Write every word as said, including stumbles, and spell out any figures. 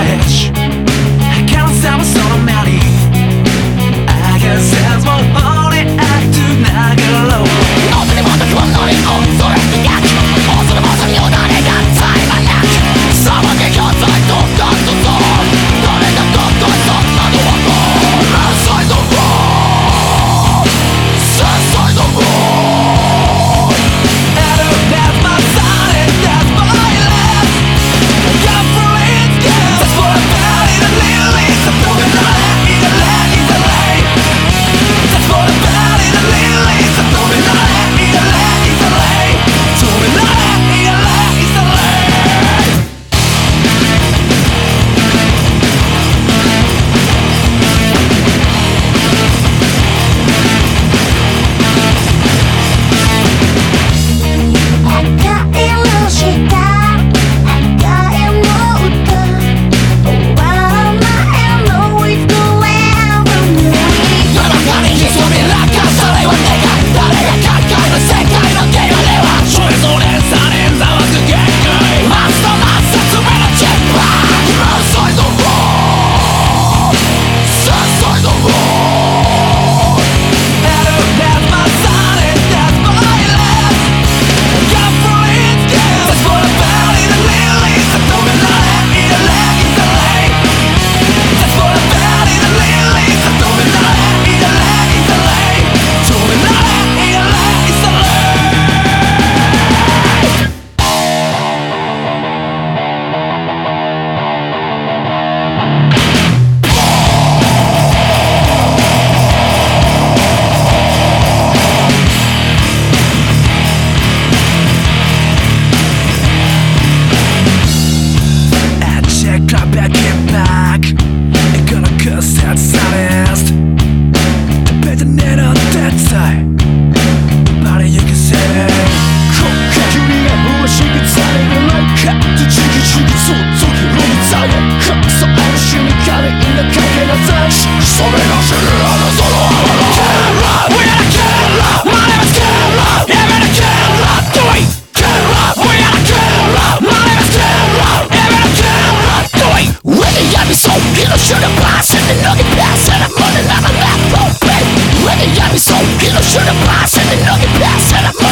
edge. Can't stop us on a melody. I can sense more holy act to 나가로. 너들이 모두 그만 너의 엉소를 약 어서는 벗은 요단의 간사의 만약 사막의 현사의 똑같은 손 너네 다 똑같은 나도 왔고 Inside the world Inside the world That's my sign and that's my last. Come from it, girl. That's what I'm about in a little league. I'm throwing a lot in a lot in the lane. That's what I'm about in a little league. I'm throwing a lot in a lot in the lane. Throwing a lot in a lot in the lane. 나락가는 이 소리 락가사레와 내가 나래가 가까이는 색깔이란 게임을내와 최소의 살인자와 그게 거의 Monster monster to better check back Inside the world Inside the world That's my sign and that's my last. Come from it, girl. That's what I'm about in a little league. I'm throwing a lot in a lot in the lane. That's what I'm about in a little league. I'm throwing a lot in a lot in the lane. Throwing a lot in a lot in the lane. I check right back in back. Ain't gonna cuss that saddest. The better than on that side. Nobody you can say. 우리가 무엇이든 잘해는 like 뒤지기 소속이 로미자에 흑서 안심이 가는 인력하게 나타나 소리가 싫어하는 서로 알아라 We are a killer. My name is Killer. Even a killer. Do it. Killer. We are a killer. My name is Killer. Even a killer. Do it. 왜냐면 속이로 shoot a blast and then 너게 pass and I'm running out of that rope 왜냐면 속이로 shoot a blast and then 너게 pass and I'm